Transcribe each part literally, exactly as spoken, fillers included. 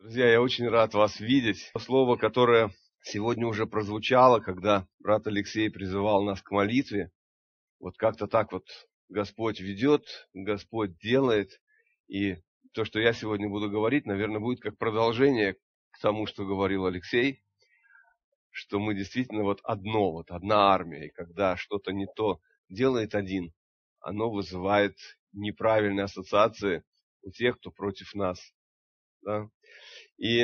Друзья, я очень рад вас видеть. Слово, которое сегодня уже прозвучало, когда брат Алексей призывал нас к молитве. Вот как-то так вот Господь ведет, Господь делает. И то, что я сегодня буду говорить, наверное, будет как продолжение к тому, что говорил Алексей, что мы действительно вот одно, вот одна армия. И когда что-то не то делает один, оно вызывает неправильные ассоциации у тех, кто против нас. Да? И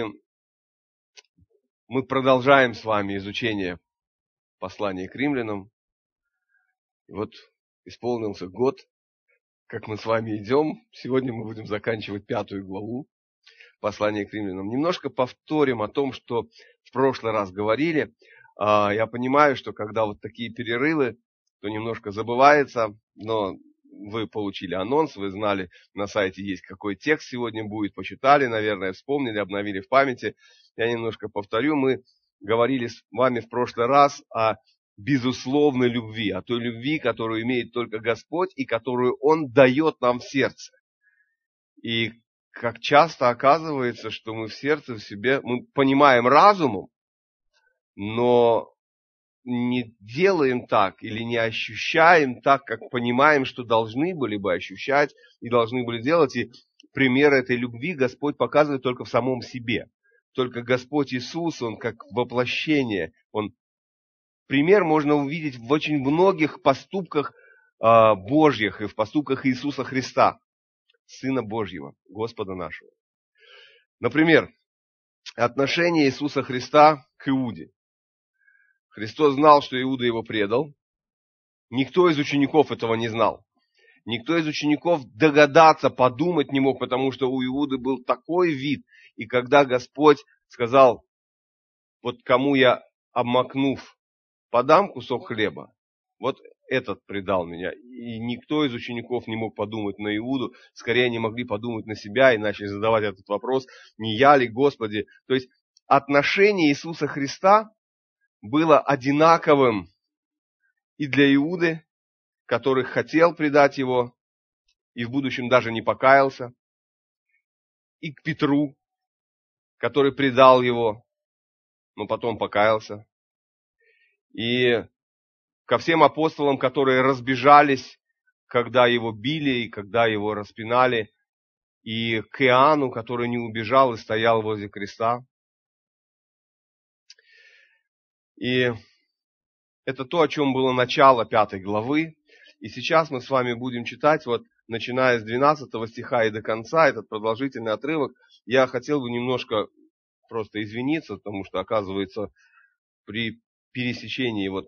мы продолжаем с вами изучение послания к римлянам. И вот исполнился год, как мы с вами идем. Сегодня мы будем заканчивать пятую главу послания к римлянам. Немножко повторим о том, что в прошлый раз говорили. Я понимаю, что когда вот такие перерывы, то немножко забывается, но вы получили анонс, вы знали, на сайте есть какой текст сегодня будет, почитали, наверное, вспомнили, обновили в памяти. Я немножко повторю, мы говорили с вами в прошлый раз о безусловной любви, о той любви, которую имеет только Господь и которую Он дает нам в сердце. И как часто оказывается, что мы в сердце в себе, мы понимаем разумом, но не делаем так или не ощущаем так, как понимаем, что должны были бы ощущать и должны были делать. И пример этой любви Господь показывает только в самом себе. Только Господь Иисус, Он как воплощение. Он, пример можно увидеть в очень многих поступках э, Божьих и в поступках Иисуса Христа, Сына Божьего, Господа нашего. Например, отношение Иисуса Христа к Иуде. Христос знал, что Иуда его предал. Никто из учеников этого не знал. Никто из учеников догадаться, подумать не мог, потому что у Иуды был такой вид. И когда Господь сказал, вот кому я, обмакнув, подам кусок хлеба, вот этот предал меня. И никто из учеников не мог подумать на Иуду. Скорее, они могли подумать на себя и начали задавать этот вопрос, не я ли, Господи. То есть отношение Иисуса Христа было одинаковым и для Иуды, который хотел предать его, и в будущем даже не покаялся, и к Петру, который предал его, но потом покаялся, и ко всем апостолам, которые разбежались, когда его били и когда его распинали, и к Иоанну, который не убежал и стоял возле креста. И это то, о чем было начало пятой главы. И сейчас мы с вами будем читать, вот начиная с двенадцатого стиха и до конца, этот продолжительный отрывок. Я хотел бы немножко просто извиниться, потому что, оказывается, при пересечении вот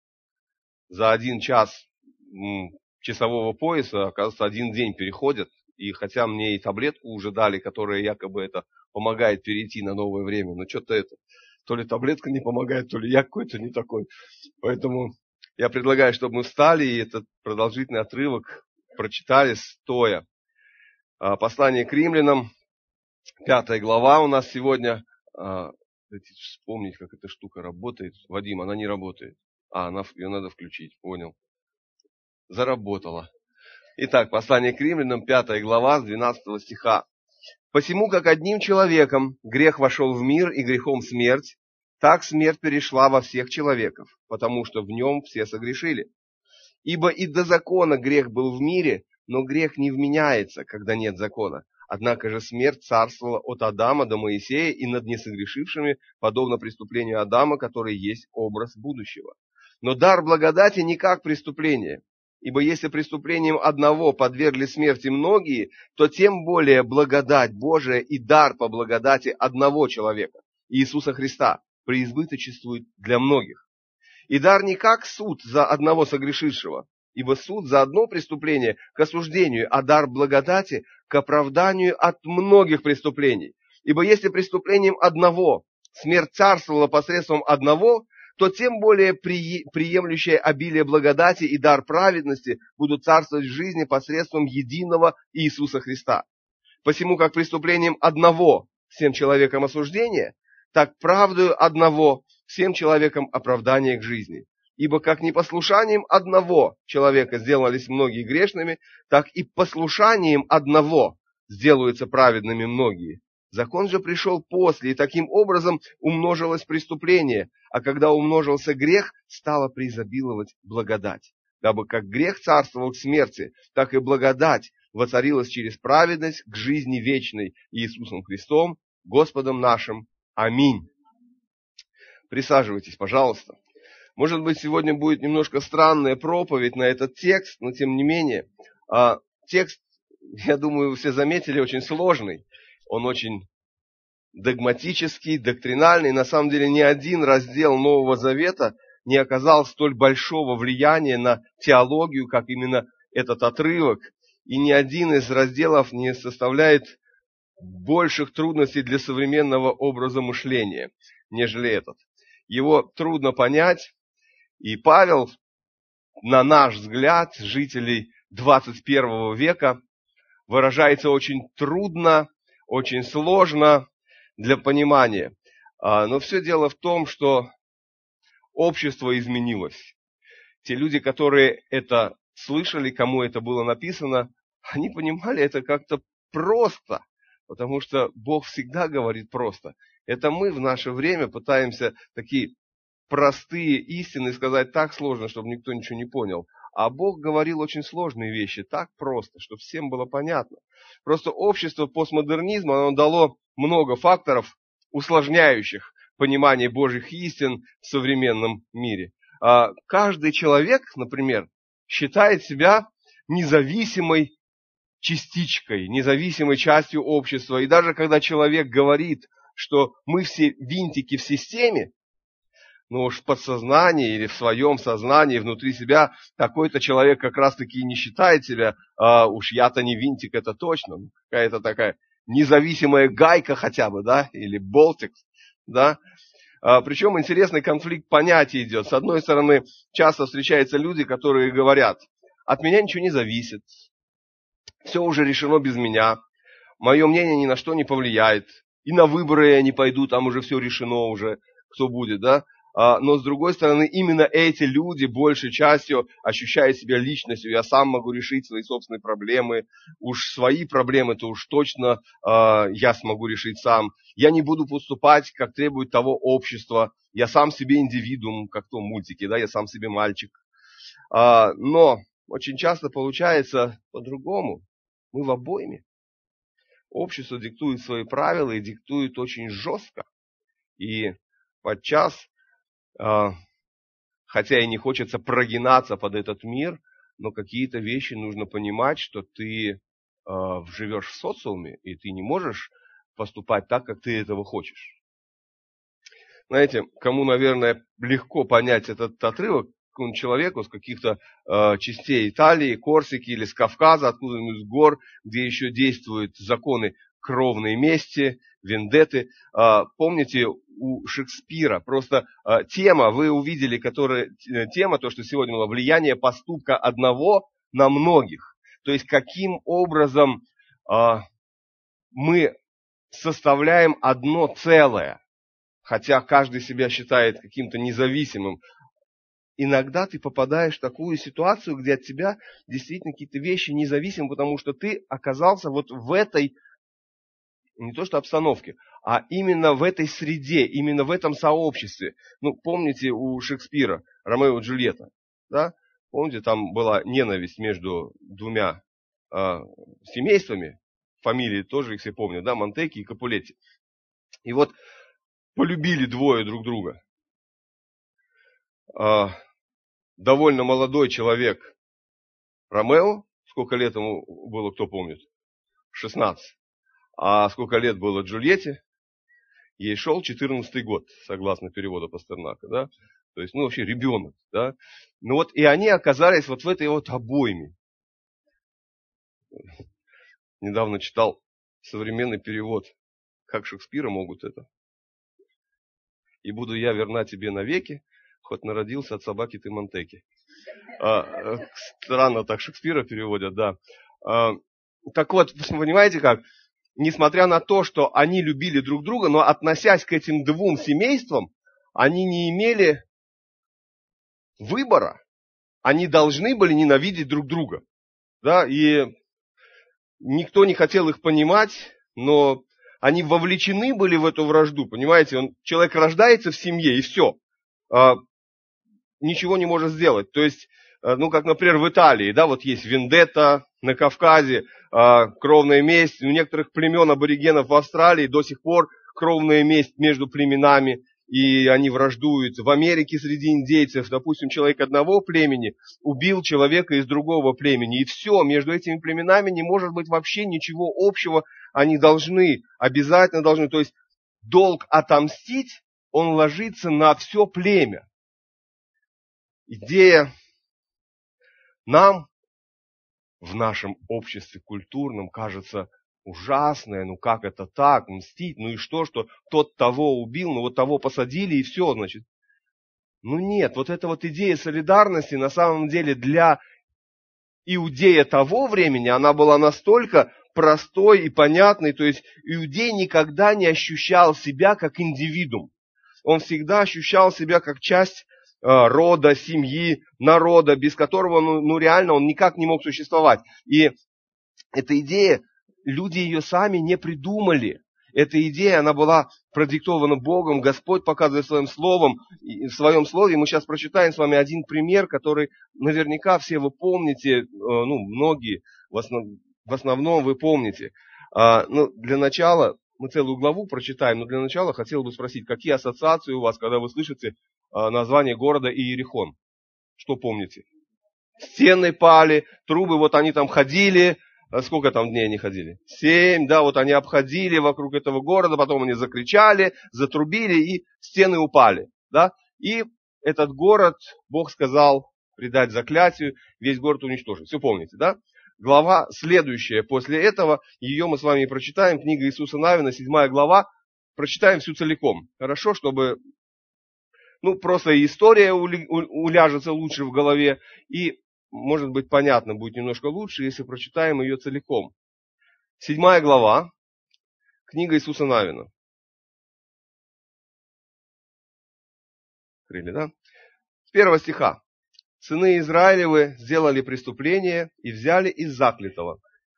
за один час часового пояса, оказывается, один день переходит. И хотя мне и таблетку уже дали, которая якобы это помогает перейти на новое время, но что-то это... То ли таблетка не помогает, то ли я какой-то не такой. Поэтому я предлагаю, чтобы мы встали и этот продолжительный отрывок прочитали стоя. Послание к римлянам, пятая глава у нас сегодня. Дайте вспомнить, как эта штука работает. Вадим, она не работает. А, она, ее надо включить, понял. Заработала. Итак, послание к римлянам, пятая глава, с двенадцатого стиха. «Посему, как одним человеком грех вошел в мир, и грехом смерть, так смерть перешла во всех человеков, потому что в нем все согрешили. Ибо и до закона грех был в мире, но грех не вменяется, когда нет закона. Однако же смерть царствовала от Адама до Моисея и над несогрешившими, подобно преступлению Адама, который есть образ будущего. Но дар благодати не как преступление. Ибо если преступлением одного подвергли смерти многие, то тем более благодать Божия и дар по благодати одного человека, Иисуса Христа, преизбыточествует для многих. И дар не как суд за одного согрешившего, ибо суд за одно преступление к осуждению, а дар благодати к оправданию от многих преступлений. Ибо если преступлением одного смерть царствовала посредством одного, то тем более приемлющее обилие благодати и дар праведности будут царствовать в жизни посредством единого Иисуса Христа. Посему, как преступлением одного всем человекам осуждение, так правдою одного всем человекам оправдание к жизни. Ибо как непослушанием одного человека сделались многие грешными, так и послушанием одного сделаются праведными многие. Закон же пришел после, и таким образом умножилось преступление, а когда умножился грех, стала преизобиловать благодать. Дабы как грех царствовал к смерти, так и благодать воцарилась через праведность к жизни вечной Иисусом Христом, Господом нашим. Аминь. Присаживайтесь, пожалуйста. Может быть, сегодня будет немножко странная проповедь на этот текст, но тем не менее, текст, я думаю, вы все заметили, очень сложный. Он очень догматический, доктринальный. На самом деле ни один раздел Нового Завета не оказал столь большого влияния на теологию, как именно этот отрывок. И ни один из разделов не составляет больших трудностей для современного образа мышления, нежели этот. Его трудно понять, и Павел, на наш взгляд, жителей двадцать первого века, выражается очень трудно, очень сложно для понимания. Но все дело в том, что общество изменилось. Те люди, которые это слышали, кому это было написано, они понимали это как-то просто, потому что Бог всегда говорит просто. Это мы в наше время пытаемся такие простые истины сказать так сложно, чтобы никто ничего не понял. А Бог говорил очень сложные вещи так просто, чтобы всем было понятно. Просто общество постмодернизма, оно дало много факторов, усложняющих понимание Божьих истин в современном мире. Каждый человек, например, считает себя независимой частичкой, независимой частью общества. И даже когда человек говорит, что мы все винтики в системе, но уж в подсознании или в своем сознании, внутри себя, такой-то человек как раз-таки и не считает себя, а уж я-то не винтик, это точно, какая-то такая независимая гайка хотя бы, да, или болтик, да. А, причем интересный конфликт понятий идет. С одной стороны, часто встречаются люди, которые говорят, от меня ничего не зависит, все уже решено без меня, мое мнение ни на что не повлияет, и на выборы я не пойду, там уже все решено уже, кто будет, да. Но, с другой стороны, именно эти люди большей частью ощущают себя личностью. Я сам могу решить свои собственные проблемы. Уж свои проблемы-то уж точно э, я смогу решить сам. Я не буду поступать, как требует того общества. Я сам себе индивидуум, как в том мультике, да, я сам себе мальчик. А, но очень часто получается по-другому. Мы в обойме. Общество диктует свои правила и диктует очень жестко. И подчас, хотя и не хочется прогинаться под этот мир, но какие-то вещи нужно понимать, что ты э, живешь в социуме, и ты не можешь поступать так, как ты этого хочешь. Знаете, кому, наверное, легко понять этот отрывок, какому человеку с каких-то э, частей Италии, Корсики или с Кавказа, откуда-нибудь с гор, где еще действуют законы кровной мести, вендетты. Э, помните, у Шекспира просто э, тема, вы увидели, которая, тема, то, что сегодня было, влияние поступка одного на многих. То есть, каким образом э, мы составляем одно целое, хотя каждый себя считает каким-то независимым. Иногда ты попадаешь в такую ситуацию, где от тебя действительно какие-то вещи независимы, потому что ты оказался вот в этой, не то что обстановке, а именно в этой среде, именно в этом сообществе. Ну, помните у Шекспира Ромео и Джульетта, да? Помните, там была ненависть между двумя э, семействами, фамилии тоже их все помнят, да, Монтеки и Капулетти. И вот полюбили двое друг друга. Э, довольно молодой человек Ромео, сколько лет ему было, кто помнит? шестнадцать. А сколько лет было Джульетте? Ей шел четырнадцатый год, согласно переводу Пастернака, да? То есть, ну, вообще ребенок, да? Ну вот, и они оказались вот в этой вот обойме. Недавно читал современный перевод, как Шекспира могут это. И буду я верна тебе навеки, хоть народился от собаки ты Монтеки. А, странно так Шекспира переводят, да. А, так вот, вы понимаете как? Несмотря на то, что они любили друг друга, но относясь к этим двум семействам, они не имели выбора. Они должны были ненавидеть друг друга. Да? И никто не хотел их понимать, но они вовлечены были в эту вражду, понимаете, он, человек рождается в семье и все, а, ничего не может сделать. То есть, ну как, например, в Италии, да, вот есть вендетта, на Кавказе а, кровная месть, у некоторых племен аборигенов в Австралии до сих пор кровная месть между племенами, и они враждуют. В Америке среди индейцев, допустим, человек одного племени убил человека из другого племени, и все, между этими племенами не может быть вообще ничего общего, они должны, обязательно должны, то есть долг отомстить, он ложится на все племя. Идея нам в нашем обществе культурном кажется ужасная, ну как это так, мстить, ну и что, что тот того убил, ну вот того посадили и все, значит. Ну нет, вот эта вот идея солидарности на самом деле для иудея того времени, она была настолько простой и понятной, то есть иудей никогда не ощущал себя как индивидуум, он всегда ощущал себя как часть рода, семьи, народа, без которого, ну, ну реально он никак не мог существовать. И эта идея, люди ее сами не придумали. Эта идея, она была продиктована Богом, Господь показывает своим словом, в своем слове. Мы сейчас прочитаем с вами один пример, который наверняка все вы помните, ну, многие, в, основ, в основном вы помните. А, ну, для начала, мы целую главу прочитаем, но для начала хотел бы спросить, какие ассоциации у вас, когда вы слышите название города Иерихон? Что помните? Стены пали, трубы, вот они там ходили. Сколько там дней они ходили? Семь, да, вот они обходили вокруг этого города, потом они закричали, затрубили, и стены упали, да. И этот город, Бог сказал предать заклятию, весь город уничтожить. Все помните, да? Глава следующая после этого, ее мы с вами прочитаем, книга Иисуса Навина, седьмая глава, прочитаем всю целиком. Хорошо, чтобы... Ну, просто и история уляжется лучше в голове, и, может быть, понятно будет немножко лучше, если прочитаем ее целиком. Седьмая глава, книга Иисуса Навина. Открыли, да? С первого стиха. «Сыны Израилевы сделали преступление и взяли из заклятого.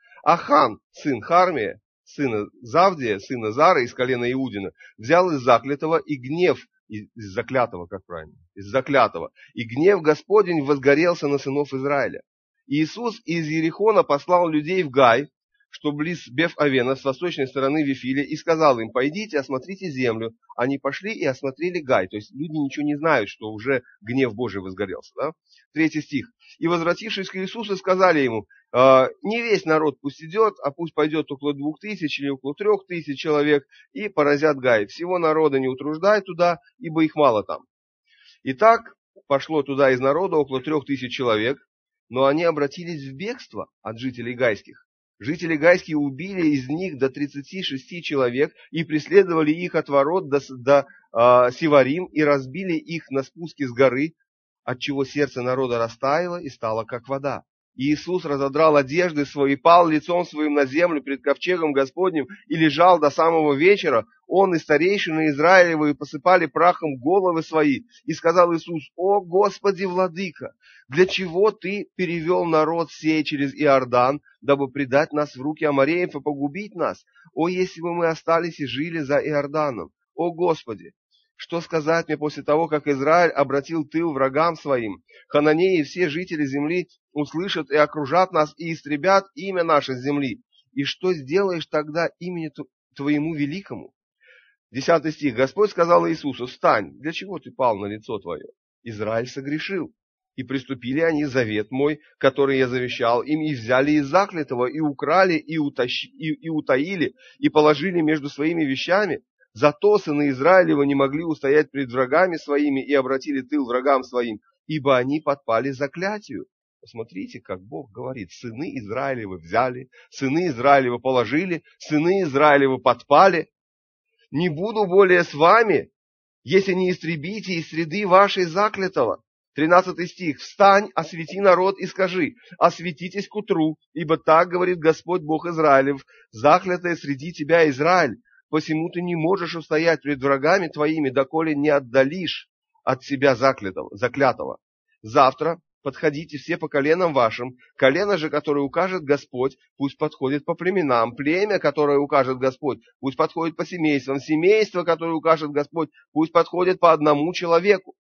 Ахан, сын Хармия, сына Завдия, сына Зары из колена Иудина, взял из заклятого, и гнев из заклятого, как правильно, из заклятого. И гнев Господень возгорелся на сынов Израиля. И Иисус из Иерихона послал людей в Гай, что близ Беф-Авена, с восточной стороны Вифиля, и сказал им: пойдите, осмотрите землю. Они пошли и осмотрели Гай. То есть люди ничего не знают, что уже гнев Божий возгорелся. Да? Третий стих. И возвратившись к Иисусу, сказали ему: не весь народ пусть идет, а пусть пойдет около двух тысяч или около трех тысяч человек, и поразят Гай. Всего народа не утруждай туда, ибо их мало там. Итак, пошло туда из народа около трех тысяч человек, но они обратились в бегство от жителей гайских. Жители гайские убили из них до тридцати шести человек и преследовали их от ворот до, до э, Сиварим и разбили их на спуске с горы, отчего сердце народа растаяло и стало как вода. И Иисус разодрал одежды свои, пал лицом своим на землю пред ковчегом Господним и лежал до самого вечера. Он и старейшины Израилевы посыпали прахом головы свои. И сказал Иисус: «О Господи, Владыка, для чего Ты перевел народ сей через Иордан, дабы предать нас в руки амореев и погубить нас? О, если бы мы остались и жили за Иорданом! О Господи! Что сказать мне после того, как Израиль обратил тыл врагам своим? Хананеи и все жители земли услышат и окружат нас, и истребят имя наше с земли. И что сделаешь тогда имени Твоему великому?» Десятый стих. Господь сказал Иисусу: «Встань, для чего ты пал на лицо твое? Израиль согрешил, и приступили они завет мой, который я завещал им, и взяли из заклятого, и украли, и, утащи, и, и утаили, и положили между своими вещами. Зато сыны Израилева не могли устоять пред врагами своими и обратили тыл врагам своим, ибо они подпали заклятию». Посмотрите, как Бог говорит: сыны Израилевы взяли, сыны Израилевы положили, сыны Израилевы подпали. «Не буду более с вами, если не истребите из среды вашей заклятого». Тринадцатый стих. «Встань, освети народ и скажи: осветитесь к утру, ибо так говорит Господь Бог Израилев: заклятое среди тебя Израиль. Посему ты не можешь устоять пред врагами твоими, доколе не отдалишь от себя заклятого. заклятого. Завтра подходите все по коленам вашим. Колено же, которое укажет Господь, пусть подходит по племенам. Племя, которое укажет Господь, пусть подходит по семействам. Семейство, которое укажет Господь, пусть подходит по одному человеку.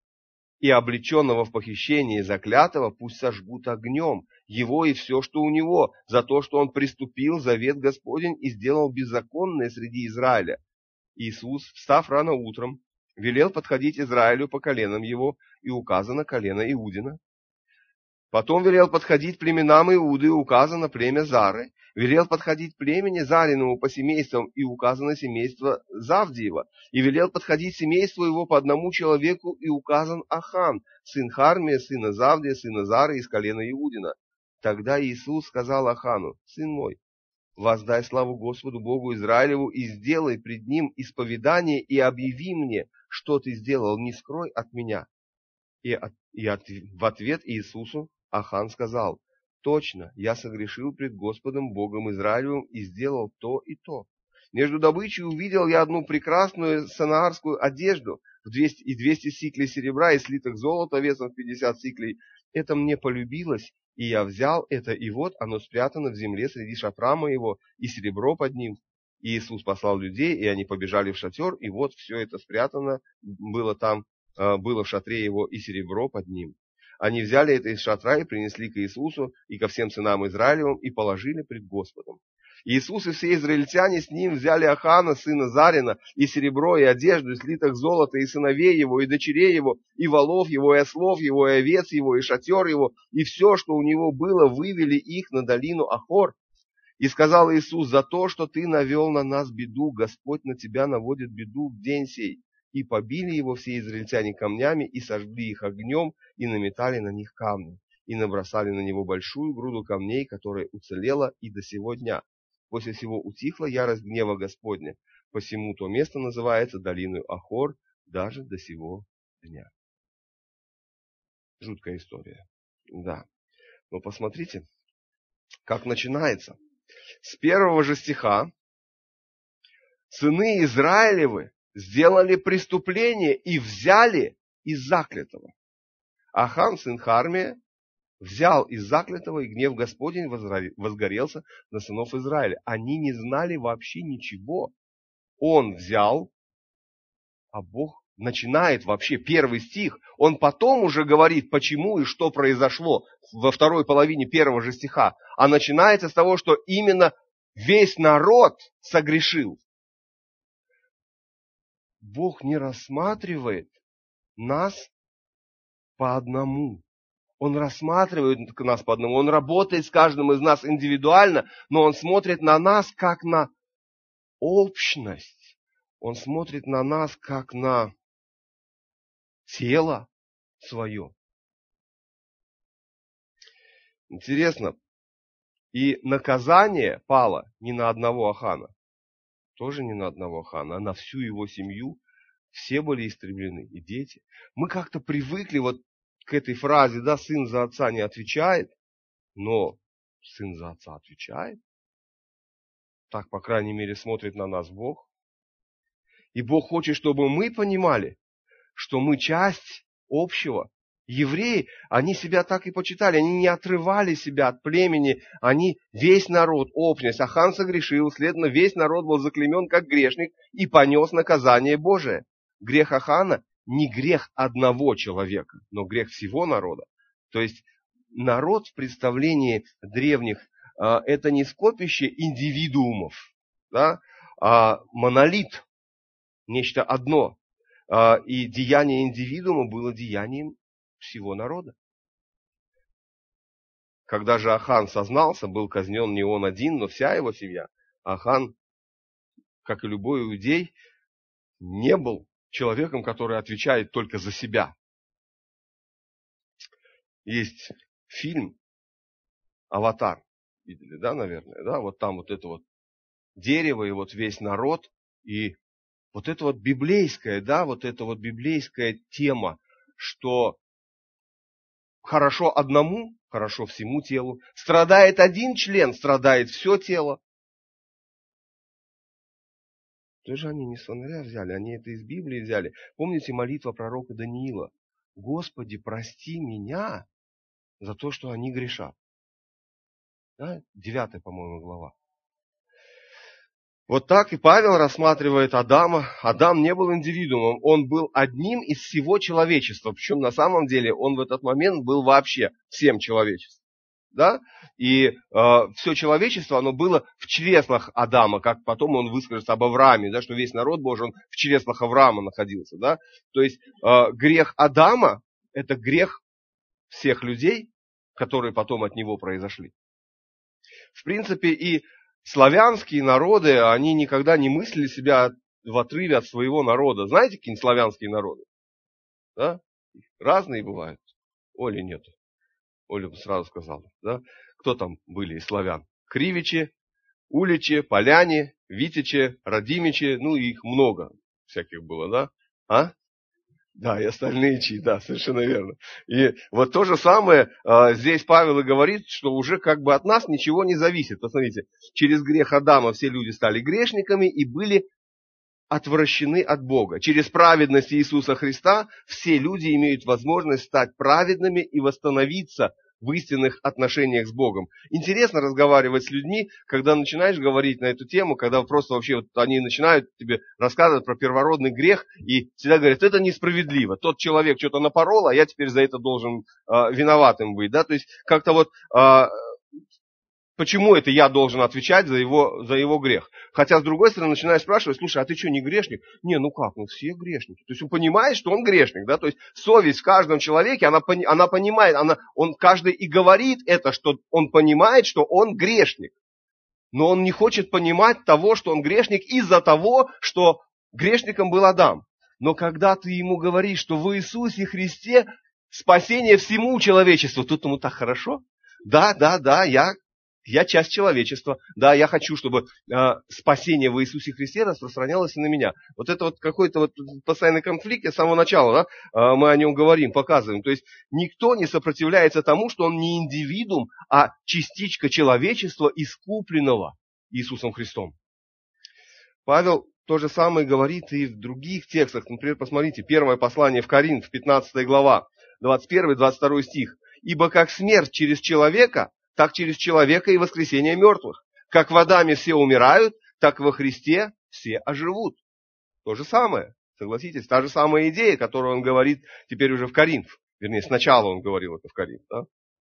И облеченного в похищении заклятого пусть сожгут огнем, его и все, что у него, за то, что он приступил завет Господень и сделал беззаконное среди Израиля. Иисус, встав рано утром, велел подходить Израилю по коленам его, и указано колено Иудина. Потом велел подходить племенам Иуды, и указано племя Зары. Велел подходить племени Зариному по семействам, и указано семейство Завдиева. И велел подходить семейству его по одному человеку, и указан Ахан, сын Хармия, сына Завдия, сына Зары из колена Иудина. Тогда Иисус сказал Ахану: сын мой, воздай славу Господу Богу Израилеву, и сделай пред ним исповедание, и объяви мне, что ты сделал, не скрой от меня. И, от, и от, в ответ Иисусу Ахан сказал: точно, я согрешил пред Господом Богом Израилевым и сделал то и то. Между добычей увидел я одну прекрасную санаарскую одежду в двести, и двести сиклей серебра, и слиток золота весом в пятьдесят сиклей. Это мне полюбилось, и я взял это, и вот оно спрятано в земле среди шатра моего, и серебро под ним. И Иисус послал людей, и они побежали в шатер, и вот все это спрятано было там, было в шатре его, и серебро под ним. Они взяли это из шатра и принесли к Иисусу и ко всем сынам Израилевым, и положили пред Господом. Иисус и все израильтяне с ним взяли Ахана, сына Зарина, и серебро, и одежду, и слиток золота, и сыновей его, и дочерей его, и волов его, и ослов его, и овец его, и шатер его, и все, что у него было, вывели их на долину Ахор. И сказал Иисус: за то, что ты навел на нас беду, Господь на тебя наводит беду в день сей. И побили его все израильтяне камнями, и сожгли их огнем, и наметали на них камни, и набросали на него большую груду камней, которая уцелела и до сего дня. После всего утихла ярость гнева Господня, посему то место называется долиной Ахор даже до сего дня. Жуткая история, да. Но посмотрите, как начинается. С первого же стиха: сыны Израилевы сделали преступление и взяли из заклятого. Ахан, сын Хармия, взял из заклятого, и гнев Господень возгорелся на сынов Израиля. Они не знали вообще ничего. Он взял, а Бог начинает вообще первый стих. Он потом уже говорит, почему и что произошло во второй половине первого же стиха. А начинается с того, что именно весь народ согрешил. Бог не рассматривает нас по одному. Он рассматривает нас по одному. Он работает с каждым из нас индивидуально, но Он смотрит на нас как на общность. Он смотрит на нас как на тело свое. Интересно. И наказание пало не на одного Ахана. Тоже не на одного Ахана, а на всю его семью. Все были истреблены, и дети. Мы как-то привыкли вот к этой фразе, да, сын за отца не отвечает, но сын за отца отвечает. Так, по крайней мере, смотрит на нас Бог. И Бог хочет, чтобы мы понимали, что мы часть общего. Евреи, они себя так и почитали, они не отрывали себя от племени, они весь народ, общность. Ахан согрешил, следовательно, весь народ был заклеймен как грешник и понес наказание Божие. Грех Ахана не грех одного человека, но грех всего народа. То есть народ в представлении древних это не скопище индивидуумов, да, а монолит, нечто одно. И деяние индивидуума было деянием всего народа. Когда же Ахан сознался, был казнен не он один, но вся его семья. Ахан, как и любой иудей, не был человеком, который отвечает только за себя. Есть фильм «Аватар». Видели, да, наверное? Да? Вот там вот это вот дерево и вот весь народ. И вот это вот библейская, да, вот это вот библейская тема, что хорошо одному, хорошо всему телу. Страдает один член, страдает все тело. Тоже они не с фонаря взяли, они это из Библии взяли. Помните молитва пророка Даниила? Господи, прости меня, за то, что они грешат. Да? Девятая, по-моему, глава. Вот так и Павел рассматривает Адама. Адам не был индивидуумом, он был одним из всего человечества. Причем на самом деле он в этот момент был вообще всем человечеством. Да? И э, все человечество, оно было в чреслах Адама, как потом он выскажется об Аврааме, да, что весь народ Божий, он в чреслах Авраама находился. Да? То есть э, грех Адама – это грех всех людей, которые потом от него произошли. В принципе, и славянские народы, они никогда не мыслили себя в отрыве от своего народа. Знаете, какие-нибудь славянские народы? Да? Разные бывают. Оли нету. Оля бы сразу сказала. Да? Кто там были из славян? Кривичи, Уличи, Поляне, Витичи, Радимичи. Ну, их много всяких было, да? А? Да, и остальные чьи, да, совершенно верно. И вот то же самое э, здесь Павел и говорит, что уже как бы от нас ничего не зависит. Посмотрите, через грех Адама все люди стали грешниками и были отвращены от Бога. Через праведность Иисуса Христа все люди имеют возможность стать праведными и восстановиться в истинных отношениях с Богом. Интересно разговаривать с людьми, когда начинаешь говорить на эту тему, когда просто вообще вот они начинают тебе рассказывать про первородный грех и всегда говорят, это несправедливо. Тот человек что-то напорол, а я теперь за это должен э, виноватым быть. Да? То есть как-то вот... Э, Почему это я должен отвечать за его, за его грех? Хотя, с другой стороны, начинаешь спрашивать, слушай, а ты что, не грешник? Не, ну как, ну все грешники. То есть он понимает, что он грешник. Да? То есть совесть в каждом человеке, она, она понимает, она, он каждый и говорит это, что он понимает, что он грешник. Но он не хочет понимать того, что он грешник из-за того, что грешником был Адам. Но когда ты ему говоришь, что в Иисусе Христе спасение всему человечеству, тут ему так хорошо. Да, да, да, я... Я часть человечества. Да, я хочу, чтобы э, спасение в Иисусе Христе распространялось и на меня. Вот это вот какой-то вот постоянный конфликт с самого начала, да, э, мы о нем говорим, показываем. То есть никто не сопротивляется тому, что он не индивидуум, а частичка человечества, искупленного Иисусом Христом. Павел то же самое говорит и в других текстах. Например, посмотрите, первое послание в Коринф, пятнадцатая глава, двадцать первый двадцать второй стих. «Ибо как смерть через человека, так через человека и воскресение мертвых. Как в Адаме все умирают, так во Христе все оживут». То же самое, согласитесь, та же самая идея, которую он говорит теперь уже в Коринф. Вернее, сначала он говорил это в Коринф. Да?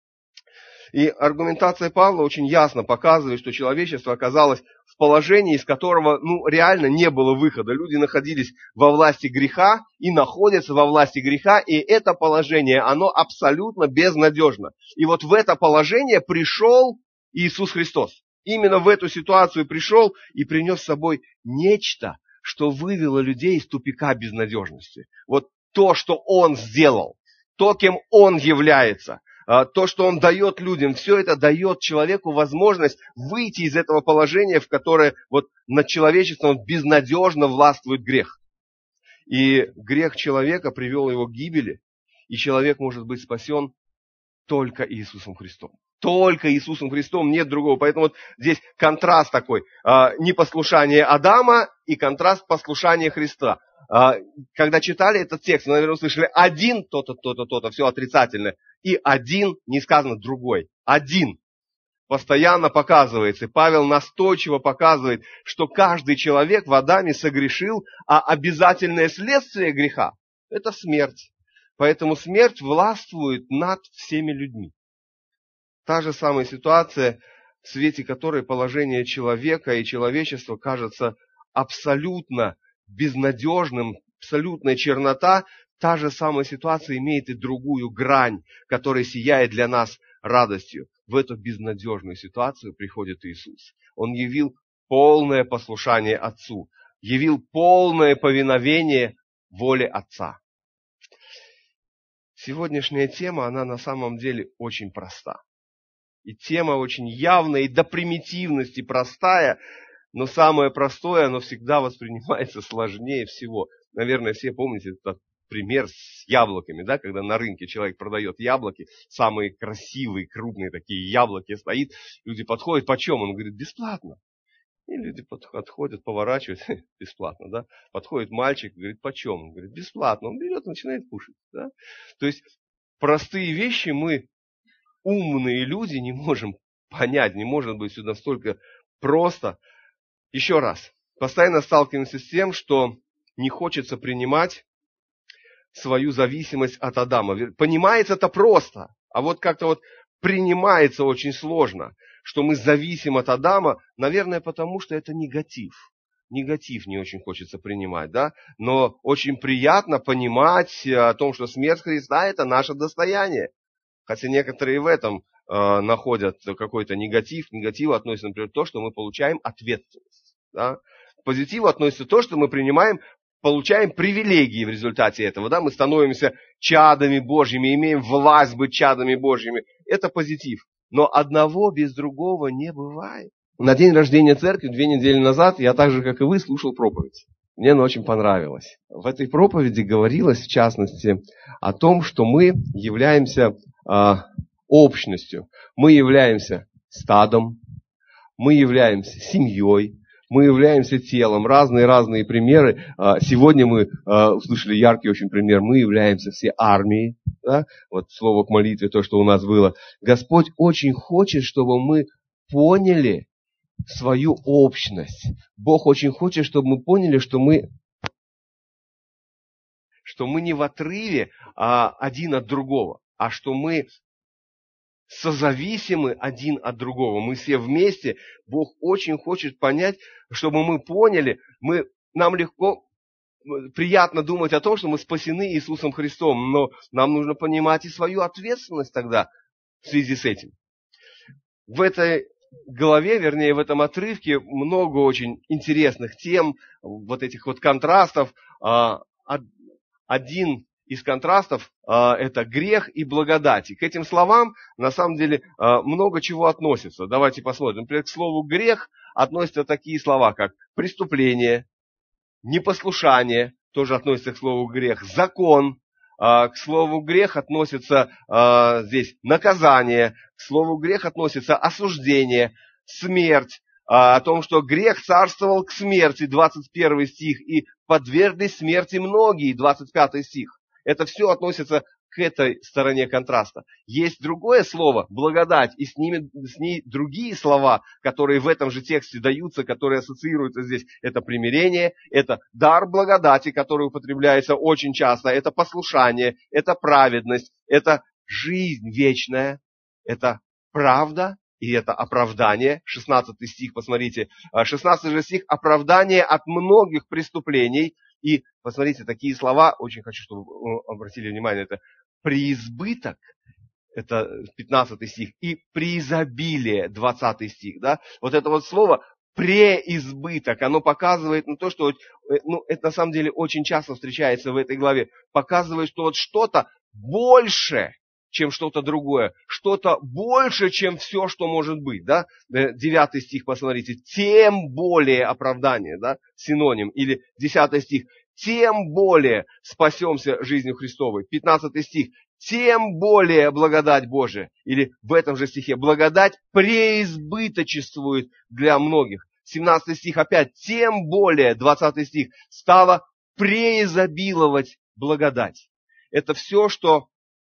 И аргументация Павла очень ясно показывает, что человечество оказалось в положении, из которого ну, реально не было выхода. Люди находились во власти греха и находятся во власти греха, и это положение, оно абсолютно безнадежно. И вот в это положение пришел Иисус Христос. Именно в эту ситуацию пришел и принес с собой нечто, что вывело людей из тупика безнадежности. Вот то, что Он сделал, то, кем Он является, то, что Он дает людям, все это дает человеку возможность выйти из этого положения, в которое вот над человечеством безнадежно властвует грех. И грех человека привел его к гибели, и человек может быть спасен только Иисусом Христом. Только Иисусом Христом, нет другого. Поэтому вот здесь контраст такой, непослушание Адама и контраст послушания Христа. Когда читали этот текст, вы, наверное, услышали один то-то, то-то, то-то, все отрицательное. И один, не сказано другой, один постоянно показывается. И Павел настойчиво показывает, что каждый человек в Адаме согрешил, а обязательное следствие греха – это смерть. Поэтому смерть властвует над всеми людьми. Та же самая ситуация, в свете которой положение человека и человечества кажется абсолютно безнадежным, абсолютная чернота, та же самая ситуация имеет и другую грань, которая сияет для нас радостью. В эту безнадежную ситуацию приходит Иисус. Он явил полное послушание Отцу, явил полное повиновение воле Отца. Сегодняшняя тема, она на самом деле очень проста. И тема очень явная, и до примитивности простая, но самое простое, оно всегда воспринимается сложнее всего. Наверное, все помните этот пример с яблоками, да, когда на рынке человек продает яблоки, самые красивые, крупные такие яблоки стоит, люди подходят, почем? Он говорит, бесплатно. И люди подходят, поворачивают, бесплатно, да. Подходит мальчик, говорит, почем? Он говорит, бесплатно. Он берет и начинает кушать, да. То есть простые вещи мы умные люди не можем понять, не может быть все настолько просто. Еще раз, постоянно сталкиваемся с тем, что не хочется принимать свою зависимость от Адама. Понимается это просто, а вот как-то вот принимается очень сложно, что мы зависим от Адама, наверное, потому что это негатив. Негатив не очень хочется принимать, да? Но очень приятно понимать о том, что смерть Христа – это наше достояние. Хотя некоторые в этом э, находят какой-то негатив. К негативу относится, например, то, что мы получаем ответственность. Да? К позитиву относится то, что мы принимаем, получаем привилегии в результате этого. Да? Мы становимся чадами Божьими, имеем власть быть чадами Божьими. Это позитив. Но одного без другого не бывает. На день рождения церкви две недели назад я так же, как и вы, слушал проповедь. Мне она очень понравилась. В этой проповеди говорилось, в частности, о том, что мы являемся э, общностью. Мы являемся стадом, мы являемся семьей, мы являемся телом. Разные-разные примеры. Сегодня мы э, услышали яркий очень пример. Мы являемся все армией. Да? Вот слово к молитве, то, что у нас было. Господь очень хочет, чтобы мы поняли свою общность. Бог очень хочет, чтобы мы поняли, что мы, что мы не в отрыве а, один от другого, а что мы созависимы один от другого. Мы все вместе. Бог очень хочет понять, чтобы мы поняли, мы, нам легко, приятно думать о том, что мы спасены Иисусом Христом, но нам нужно понимать и свою ответственность тогда в связи с этим. В этой главе, вернее, в этом отрывке много очень интересных тем, вот этих вот контрастов. Один из контрастов – это грех и благодать. И к этим словам, на самом деле, много чего относится. Давайте посмотрим. Например, к слову «грех» относятся такие слова, как преступление, непослушание, тоже относится к слову «грех», закон. К слову «грех» относится здесь наказание, к слову «грех» относится осуждение, смерть, о том, что грех царствовал к смерти, двадцать первый стих, и подверглись смерти многие, двадцать пятый стих. Это все относится к этой стороне контраста. Есть другое слово, благодать, и с, ними, с ней другие слова, которые в этом же тексте даются, которые ассоциируются здесь. Это примирение, это дар благодати, который употребляется очень часто, это послушание, это праведность, это жизнь вечная, это правда и это оправдание. шестнадцатый стих, посмотрите, шестнадцатый же стих, оправдание от многих преступлений. И посмотрите, такие слова, очень хочу, чтобы вы обратили внимание, это преизбыток, это пятнадцатый стих, и преизобилие, двадцатый стих. Да? Вот это вот слово преизбыток, оно показывает на то, что, ну, это на самом деле очень часто встречается в этой главе, показывает, что вот что-то больше, чем что-то другое, что-то больше, чем все, что может быть. Да? Девятый стих, посмотрите, тем более оправдание, да? Синоним. Или десятый стих, тем более спасемся жизнью Христовой. Пятнадцатый стих, тем более благодать Божия. Или в этом же стихе, благодать преизбыточествует для многих. семнадцатый стих опять, тем более, двадцатый стих, стало преизобиловать благодать. Это все, что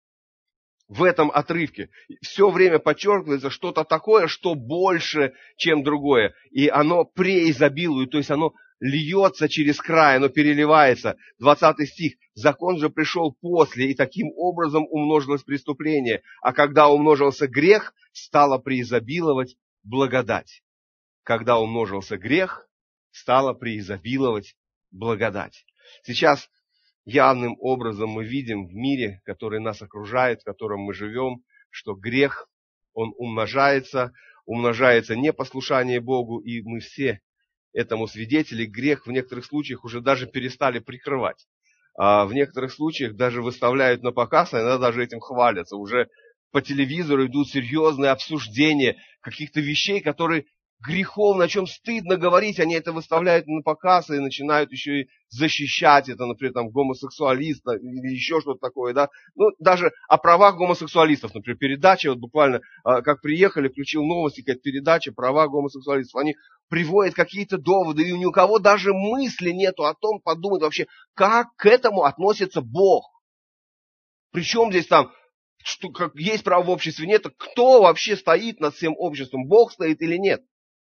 в этом отрывке. Все время подчеркивается что-то такое, что больше, чем другое. И оно преизобилует, то есть оно льется через край, оно переливается. двадцатый стих. Закон же пришел после, и таким образом умножилось преступление. А когда умножился грех, стало преизобиловать благодать. Когда умножился грех, стало преизобиловать благодать. Сейчас явным образом мы видим в мире, который нас окружает, в котором мы живем, что грех, он умножается, умножается непослушание Богу, и мы все этому свидетели. Грех в некоторых случаях уже даже перестали прикрывать. А в некоторых случаях даже выставляют на показ, а иногда даже этим хвалятся. Уже по телевизору идут серьезные обсуждения каких-то вещей, которые греховно, о чем стыдно говорить, они это выставляют на показ и начинают еще и защищать это, например, там, гомосексуалиста или еще что-то такое, да. Ну, даже о правах гомосексуалистов, например, передача, вот буквально, как приехали, включил новости, какая-то передача, права гомосексуалистов, они приводят какие-то доводы, и ни у кого даже мысли нету о том, подумать вообще, как к этому относится Бог. Причем здесь там Что, как есть право в обществе, нет, кто вообще стоит над всем обществом? Бог стоит или нет?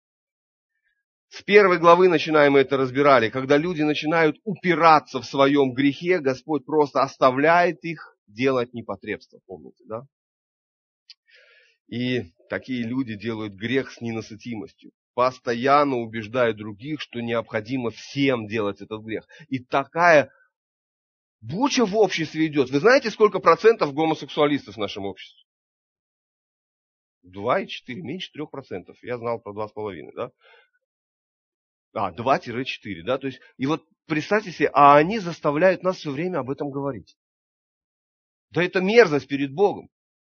С первой главы начинаем мы это разбирали. Когда люди начинают упираться в своем грехе, Господь просто оставляет их делать непотребство. Помните, да? И такие люди делают грех с ненасытимостью. Постоянно убеждают других, что необходимо всем делать этот грех. И такая буча в обществе идет. Вы знаете, сколько процентов гомосексуалистов в нашем обществе? два и четыре, меньше трех процентов. Я знал про два с половиной, да? А, два-четыре, да, то есть, и вот представьте себе, а они заставляют нас все время об этом говорить. Да это мерзость перед Богом.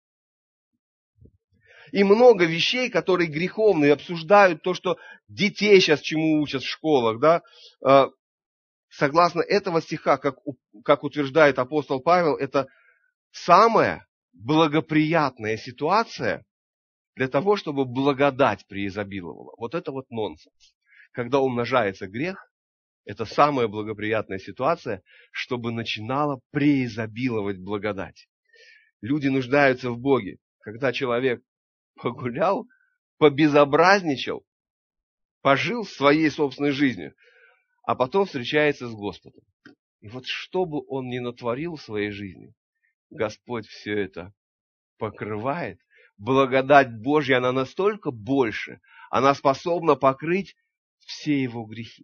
И много вещей, которые греховные, обсуждают то, что детей сейчас чему учат в школах, да. Согласно этого стиха, как, как утверждает апостол Павел, это самая благоприятная ситуация для того, чтобы благодать преизобиловала. Вот это вот нонсенс. Когда умножается грех, это самая благоприятная ситуация, чтобы начинала преизобиловать благодать. Люди нуждаются в Боге. Когда человек погулял, побезобразничал, пожил своей собственной жизнью, а потом встречается с Господом. И вот что бы он ни натворил в своей жизни, Господь все это покрывает. Благодать Божья, она настолько больше, она способна покрыть все его грехи.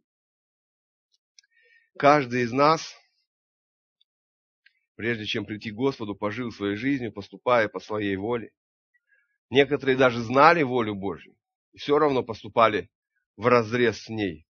Каждый из нас, прежде чем прийти к Господу, пожил своей жизнью, поступая по своей воле. Некоторые даже знали волю Божью, и все равно поступали вразрез с ней.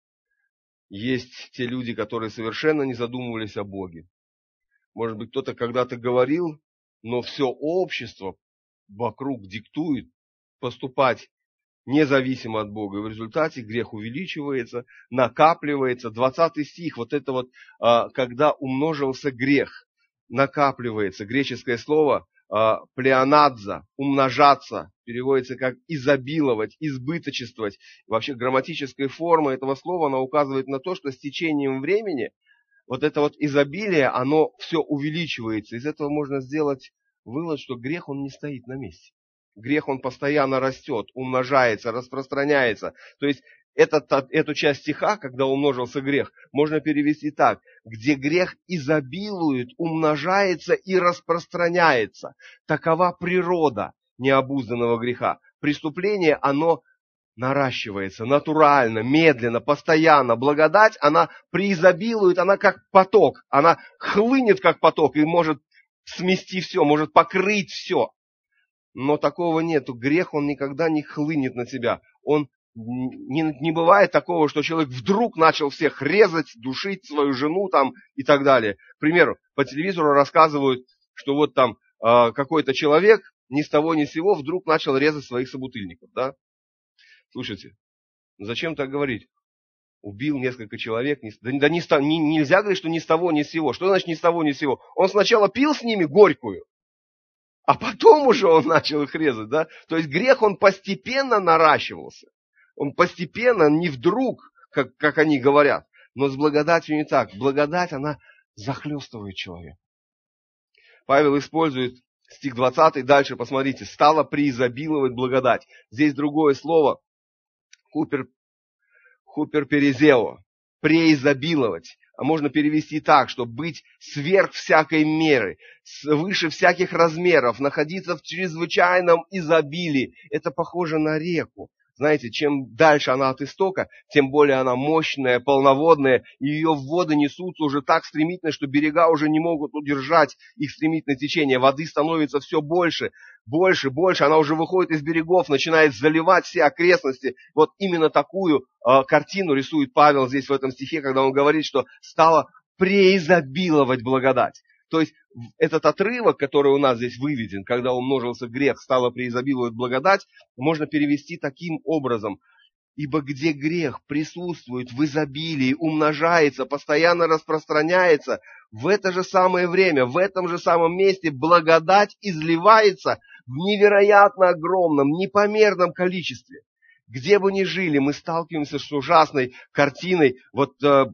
Есть те люди, которые совершенно не задумывались о Боге. Может быть, кто-то когда-то говорил, но все общество вокруг диктует поступать независимо от Бога. И в результате грех увеличивается, накапливается. двадцатый стих, вот это вот, когда умножился грех, накапливается. Греческое слово плеонадза, умножаться, переводится как изобиловать, избыточествовать. Вообще грамматическая форма этого слова, она указывает на то, что с течением времени вот это вот изобилие, оно все увеличивается. Из этого можно сделать вывод, что грех, он не стоит на месте. Грех, он постоянно растет, умножается, распространяется. То есть этот, эту часть стиха, когда умножился грех, можно перевести так. Где грех изобилует, умножается и распространяется. Такова природа необузданного греха. Преступление, оно наращивается натурально, медленно, постоянно. Благодать, она преизобилует, она как поток. Она хлынет как поток и может смести все, может покрыть все. Но такого нету. Грех, он никогда не хлынет на тебя. Он не, не бывает такого, что человек вдруг начал всех резать, душить свою жену там и так далее. К примеру, по телевизору рассказывают, что вот там э, какой-то человек ни с того ни с сего вдруг начал резать своих собутыльников. Да? Слушайте, зачем так говорить? Убил несколько человек. Не, да да не, не, нельзя говорить, что ни с того ни с сего. Что значит ни с того ни с сего? Он сначала пил с ними горькую, а потом уже он начал их резать, да? То есть грех, он постепенно наращивался. Он постепенно, не вдруг, как, как они говорят. Но с благодатью не так. Благодать, она захлестывает человека. Павел использует стих двадцатый, дальше посмотрите. Стало преизобиловать благодать. Здесь другое слово. Хупер, хуперперезео. Преизобиловать. А можно перевести так, что быть сверх всякой меры, выше всяких размеров, находиться в чрезвычайном изобилии. Это похоже на реку. Знаете, чем дальше она от истока, тем более она мощная, полноводная, и ее воды несутся уже так стремительно, что берега уже не могут удержать их стремительное течение. Воды становится все больше, больше, больше. Она уже выходит из берегов, начинает заливать все окрестности. Вот именно такую э, картину рисует Павел здесь в этом стихе, когда он говорит, что стало преизобиловать благодать. То есть этот отрывок, который у нас здесь выведен, когда умножился грех, стало преизобиловать благодать, можно перевести таким образом. Ибо где грех присутствует в изобилии, умножается, постоянно распространяется, в это же самое время, в этом же самом месте благодать изливается в невероятно огромном, непомерном количестве. Где бы ни жили, мы сталкиваемся с ужасной картиной. Вот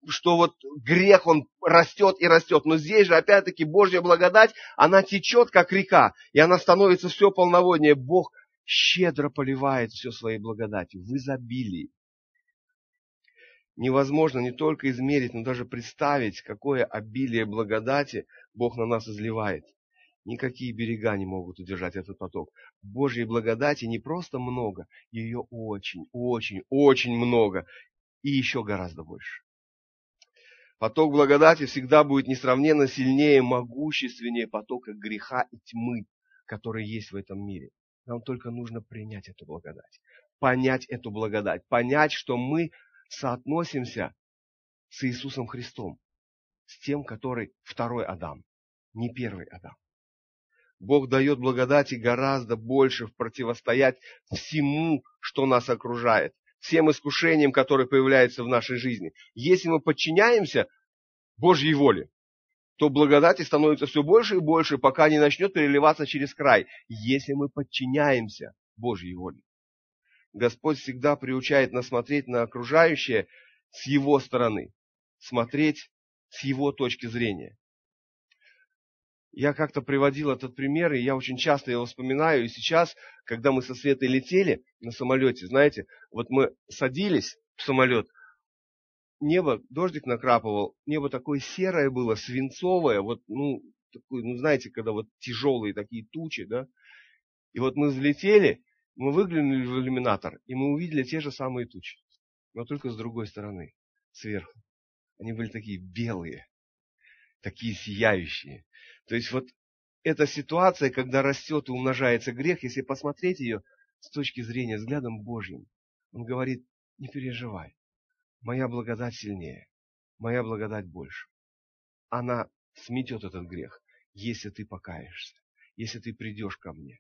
что вот грех, он растет и растет. Но здесь же, опять-таки, Божья благодать, она течет, как река, и она становится все полноводнее. Бог щедро поливает все своей благодатью, в изобилии. Невозможно не только измерить, но даже представить, какое обилие благодати Бог на нас изливает. Никакие берега не могут удержать этот поток. Божьей благодати не просто много, ее очень, очень, очень много. И еще гораздо больше. Поток благодати всегда будет несравненно сильнее, могущественнее потока греха и тьмы, которые есть в этом мире. Нам только нужно принять эту благодать, понять эту благодать, понять, что мы соотносимся с Иисусом Христом, с тем, который второй Адам, не первый Адам. Бог дает благодати гораздо больше противостоять всему, что нас окружает, всем искушениям, которые появляются в нашей жизни. Если мы подчиняемся Божьей воле, то благодати становится все больше и больше, пока не начнет переливаться через край, если мы подчиняемся Божьей воле. Господь всегда приучает нас смотреть на окружающее с Его стороны, смотреть с Его точки зрения. Я как-то приводил этот пример, и я очень часто его вспоминаю. И сейчас, когда мы со Светой летели на самолете, знаете, вот мы садились в самолет, небо, дождик накрапывал, небо такое серое было, свинцовое, вот, ну, такое, ну, знаете, когда вот тяжелые такие тучи, да. И вот мы взлетели, мы выглянули в иллюминатор, и мы увидели те же самые тучи, но только с другой стороны, сверху. Они были такие белые, такие сияющие. То есть вот эта ситуация, когда растет и умножается грех, если посмотреть ее с точки зрения, взглядом Божьим, он говорит, не переживай, моя благодать сильнее, моя благодать больше. Она сметет этот грех, если ты покаешься, если ты придешь ко мне.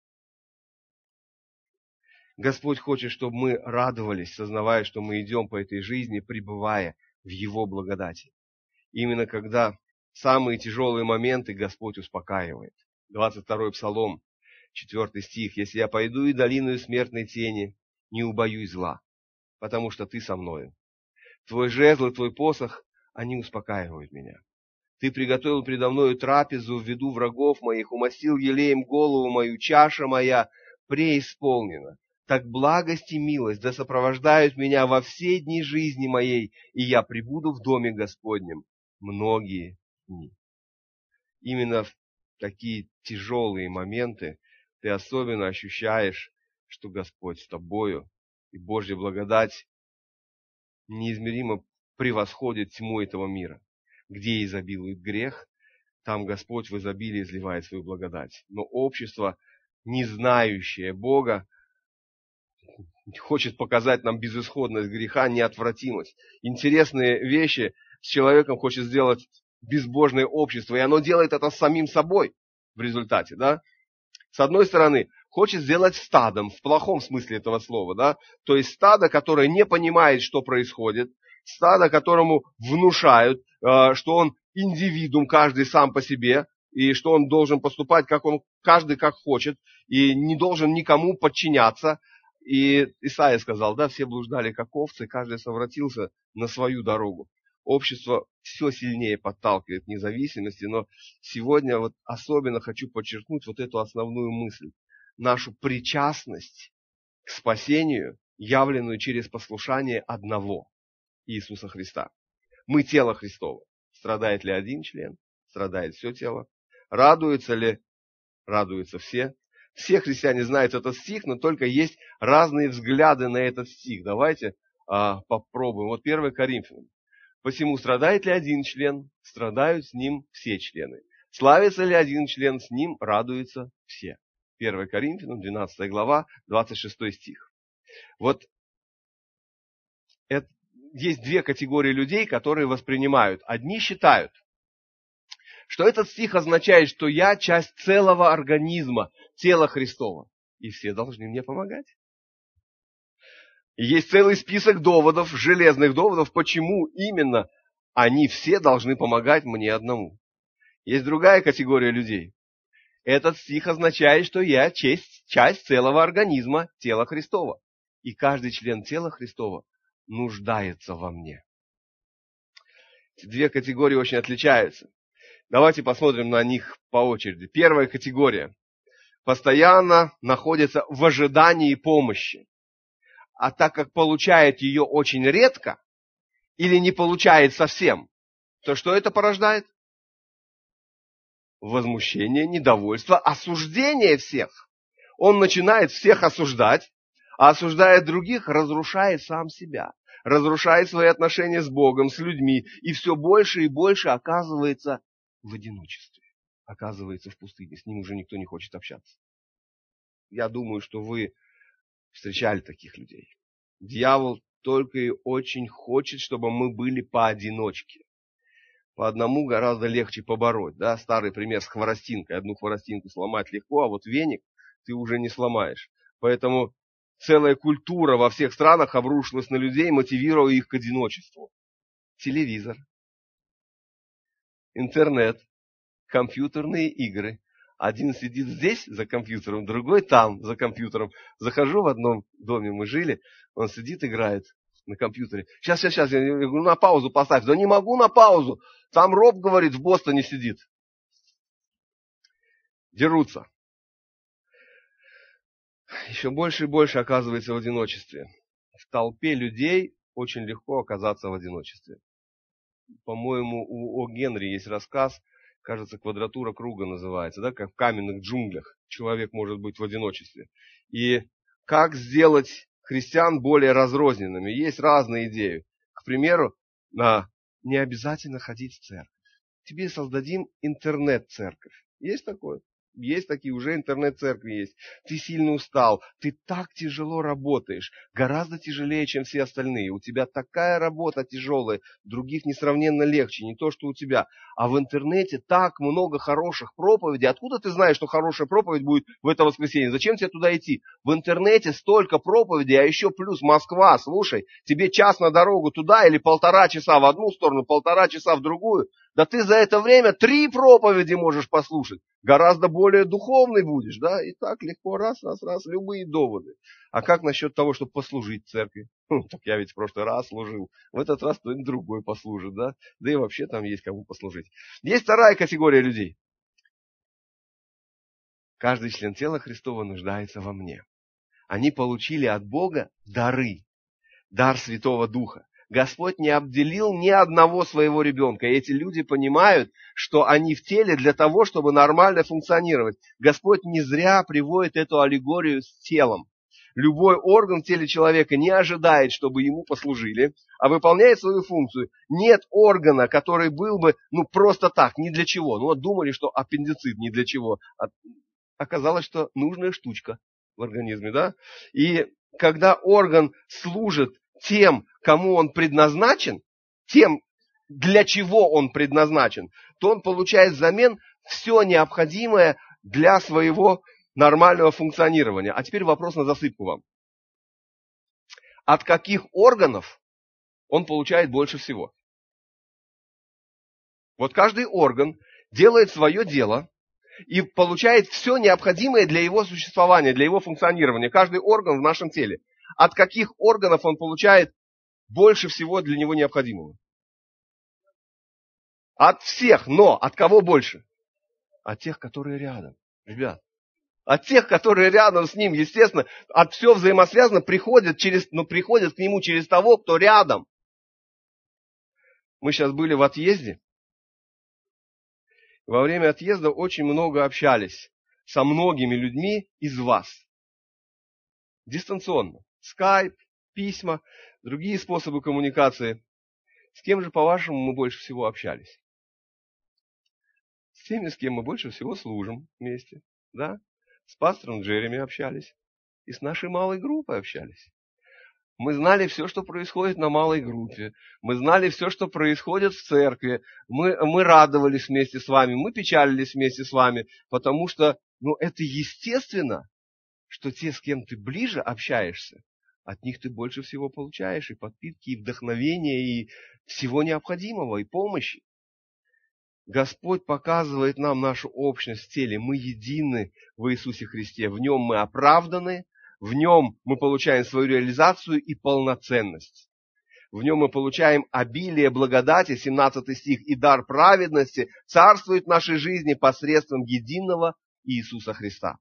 Господь хочет, чтобы мы радовались, сознавая, что мы идем по этой жизни, пребывая в Его благодати. Именно когда самые тяжелые моменты Господь успокаивает. двадцать второй Псалом, четвёртый стих. «Если я пойду и долиною смертной тени, не убоюсь зла, потому что ты со мною. Твой жезл и твой посох, они успокаивают меня. Ты приготовил предо мною трапезу в виду врагов моих, умастил елеем голову мою, чаша моя преисполнена. Так благость и милость да сопровождают меня во все дни жизни моей, и я пребуду в доме Господнем многие дни». Именно в такие тяжелые моменты ты особенно ощущаешь, что Господь с тобою, и Божья благодать неизмеримо превосходит тьму этого мира. Где изобилует грех, там Господь в изобилии изливает свою благодать. Но общество, не знающее Бога, хочет показать нам безысходность греха, неотвратимость. Интересные вещи с человеком хочет сделать безбожное общество, и оно делает это с самим собой в результате, да. С одной стороны, хочет сделать стадом, в плохом смысле этого слова, да, то есть стадо, которое не понимает, что происходит, стадо, которому внушают, что он индивидуум, каждый сам по себе, и что он должен поступать, как он, каждый как хочет, и не должен никому подчиняться. И Исаия сказал, да, все блуждали как овцы, каждый совратился на свою дорогу. Общество все сильнее подталкивает к независимости, но сегодня вот особенно хочу подчеркнуть вот эту основную мысль. Нашу причастность к спасению, явленную через послушание одного Иисуса Христа. Мы тело Христово. Страдает ли один член? Страдает все тело. Радуются ли? Радуются все. Все христиане знают этот стих, но только есть разные взгляды на этот стих. Давайте а, попробуем. Вот первое Коринфянам. «Посему страдает ли один член? Страдают с ним все члены. Славится ли один член? С ним радуются все». первое Коринфянам, двенадцатая глава, двадцать шестой стих. Вот это, есть две категории людей, которые воспринимают. Одни считают, что этот стих означает, что я часть целого организма, тела Христова, и все должны мне помогать. И есть целый список доводов, железных доводов, почему именно они все должны помогать мне одному. Есть другая категория людей. Этот стих означает, что я часть, часть целого организма, тела Христова. И каждый член тела Христова нуждается во мне. Эти две категории очень отличаются. Давайте посмотрим на них по очереди. Первая категория. Постоянно находится в ожидании помощи. А так как получает ее очень редко или не получает совсем, то что это порождает? Возмущение, недовольство, осуждение всех. Он начинает всех осуждать, а осуждая других, разрушает сам себя, разрушает свои отношения с Богом, с людьми, и все больше и больше оказывается в одиночестве, оказывается в пустыне, с ним уже никто не хочет общаться. Я думаю, что вы встречали таких людей. Дьявол только и очень хочет, чтобы мы были поодиночке. По одному гораздо легче побороть. Да? Старый пример с хворостинкой. Одну хворостинку сломать легко, а вот веник ты уже не сломаешь. Поэтому целая культура во всех странах обрушилась на людей, мотивируя их к одиночеству. Телевизор, интернет, компьютерные игры. Один сидит здесь за компьютером, другой там за компьютером. Захожу в одном доме, мы жили, он сидит, играет на компьютере. Сейчас, сейчас, сейчас, я говорю, на паузу поставь. Да не могу на паузу. Там Роб, говорит, в Бостоне сидит. Дерутся. Еще больше и больше оказывается в одиночестве. В толпе людей очень легко оказаться в одиночестве. По-моему, у О. Генри есть рассказ, кажется, «Квадратура круга» называется, да, как в каменных джунглях человек может быть в одиночестве. И как сделать христиан более разрозненными? Есть разные идеи. К примеру, не обязательно ходить в церковь. Тебе создадим интернет-церковь. Есть такое? Есть такие, уже интернет-церкви есть. Ты сильно устал, ты так тяжело работаешь, гораздо тяжелее, чем все остальные. У тебя такая работа тяжелая, других несравненно легче, не то, что у тебя. А в интернете так много хороших проповедей. Откуда ты знаешь, что хорошая проповедь будет в это воскресенье? Зачем тебе туда идти? В интернете столько проповедей, а еще плюс Москва. Слушай, тебе час на дорогу туда или полтора часа в одну сторону, полтора часа в другую. Да ты за это время три проповеди можешь послушать. Гораздо более духовный будешь, да? И так легко, раз, раз, раз, любые доводы. А как насчет того, чтобы послужить церкви? Хм, так я ведь в прошлый раз служил. В этот раз кто-нибудь другой послужит, да? Да и вообще там есть кому послужить. Есть вторая категория людей. Каждый член тела Христова нуждается во мне. Они получили от Бога дары. Дар Святого Духа. Господь не обделил ни одного своего ребенка. И эти люди понимают, что они в теле для того, чтобы нормально функционировать. Господь не зря приводит эту аллегорию с телом. Любой орган в теле человека не ожидает, чтобы ему послужили, а выполняет свою функцию. Нет органа, который был бы, ну, просто так, ни для чего. Ну, вот думали, что аппендицит ни для чего. А оказалось, что нужная штучка в организме, да? И когда орган служит тем, кому он предназначен, тем, для чего он предназначен, то он получает взамен все необходимое для своего нормального функционирования. А теперь вопрос на засыпку вам. От каких органов он получает больше всего? Вот каждый орган делает свое дело и получает все необходимое для его существования, для его функционирования. Каждый орган в нашем теле. От каких органов он получает больше всего для него необходимого? От всех, но от кого больше? От тех, которые рядом. Ребят, от тех, которые рядом с ним, естественно, от все взаимосвязано, приходят, через, ну, приходят к нему через того, кто рядом. Мы сейчас были в отъезде. Во время отъезда очень много общались со многими людьми из вас. Дистанционно. Скайп, письма, другие способы коммуникации. С кем же, по-вашему, мы больше всего общались? С теми, с кем мы больше всего служим вместе. Да? С пастором Джереми общались. И с нашей малой группой общались. Мы знали все, что происходит на малой группе. Мы знали все, что происходит в церкви. Мы, мы радовались вместе с вами. Мы печалились вместе с вами. Потому что, ну, это естественно, что те, с кем ты ближе общаешься, от них ты больше всего получаешь и подпитки, и вдохновения, и всего необходимого, и помощи. Господь показывает нам нашу общность в теле. Мы едины в Иисусе Христе. В Нем мы оправданы, в Нем мы получаем свою реализацию и полноценность. В нем мы получаем обилие благодати, семнадцатый стих, и дар праведности царствует в нашей жизни посредством единого Иисуса Христа.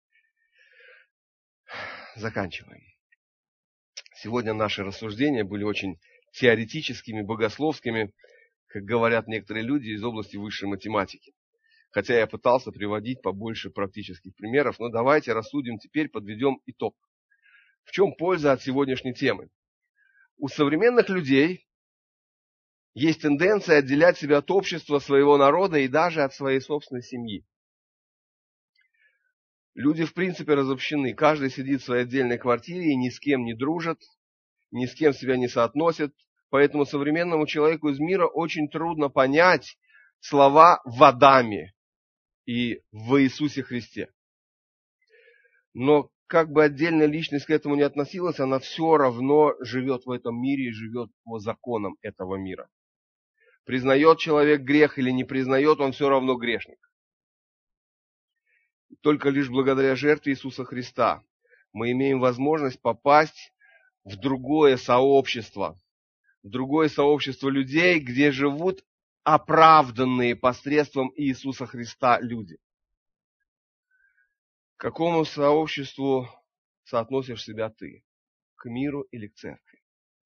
Заканчиваем. Сегодня наши рассуждения были очень теоретическими, богословскими, как говорят некоторые люди из области высшей математики. Хотя я пытался приводить побольше практических примеров, но давайте рассудим теперь, подведем итог. В чем польза от сегодняшней темы? У современных людей есть тенденция отделять себя от общества, своего народа и даже от своей собственной семьи. Люди в принципе разобщены, каждый сидит в своей отдельной квартире и ни с кем не дружит, ни с кем себя не соотносит. Поэтому современному человеку из мира очень трудно понять слова в Адаме и в Иисусе Христе. Но как бы отдельная личность к этому не относилась, она все равно живет в этом мире и живет по законам этого мира. Признает человек грех или не признает, он все равно грешник. Только лишь благодаря жертве Иисуса Христа мы имеем возможность попасть в другое сообщество, в другое сообщество людей, где живут оправданные посредством Иисуса Христа люди. К какому сообществу соотносишь себя ты? К миру или к церкви?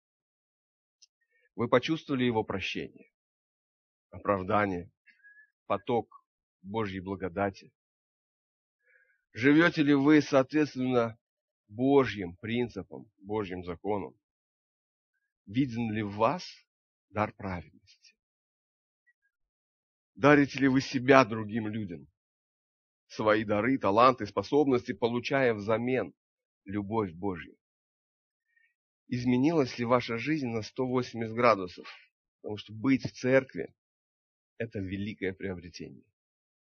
Вы почувствовали его прощение, оправдание, поток Божьей благодати? Живете ли вы соответственно Божьим принципам, Божьим законам? Виден ли в вас дар праведности? Дарите ли вы себя другим людям? Свои дары, таланты, способности, получая взамен любовь Божью? Изменилась ли ваша жизнь на сто восемьдесят градусов? Потому что быть в церкви – это великое приобретение.